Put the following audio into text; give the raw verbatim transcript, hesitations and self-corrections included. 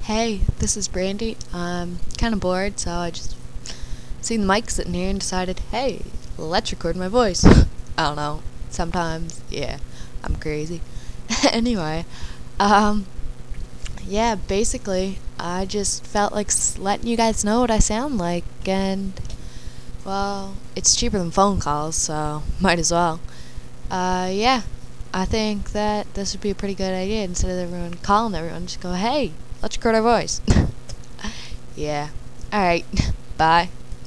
Hey, this is Brandy. I'm kind of bored, so I just seen the mic sitting here and decided, hey, let's record my voice. I don't know. Sometimes, yeah, I'm crazy. Anyway, um, yeah, basically, I just felt like s- letting you guys know what I sound like, and, well, it's cheaper than phone calls, so might as well. Uh, yeah, I think that this would be a pretty good idea. Instead of everyone calling everyone, just go, hey, let's record our voice. Yeah. Alright. Bye.